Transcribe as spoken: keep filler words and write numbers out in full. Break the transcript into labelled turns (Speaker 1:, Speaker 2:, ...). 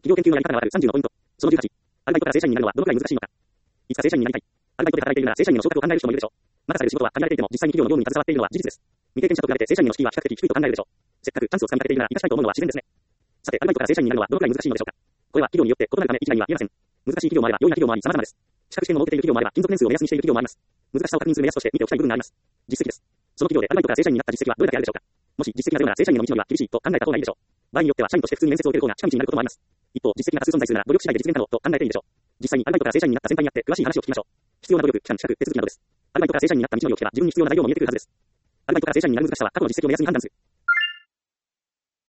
Speaker 1: 企業研究のやり方がわかるさんじゅうのポイント。そのじゅうはち。アルバイトから正社員になるのはどのくらい難しいのか。いつか正社員になりたい。アルバイトで働いているなら正社員への昇格を考える人もいるでしょう。またされる仕事は限られていても実際に企業の業務に携わっているのは事実です。未経験者と比べて正社員への敷居は比較的低いと考えるでしょう。せっかくチャンスを掴みかけているなら生かしたいと思うのは自然ですね。さて、アルバイトから正社員になるのはどのくらい難しいのでしょうか。これは企業によって異なるため一概には言えません。難しい企業もあれば容易な企業もあり様々です。資格試験を設けている企業もあれば勤続年数を目安にしている企業もあります。難しさを確認する目安として見ておきたい部分があります。実績です。その企業でアルバイトから正社員になった実績はどれだけあるでしょうか。もし実績がゼロなら正社員への道のりは厳しいと考えた方がいいでしょう。場合によっては社員として普通に面接を受ける方が近道になることもあります。一方、実績が多数存在するなら努力次第で実現可能と考えていいでしょう。実際にアルバイトから正社員になった先輩に会って詳しい話を聞きましょう。必要な努力、期間、資格、手続きなどです。アルバイトから正社員になった道のりを聞けば自分に必要な内容も見えてくるはずです。アルバイトから正社員になる難しさは過去の実績を目安に判断する。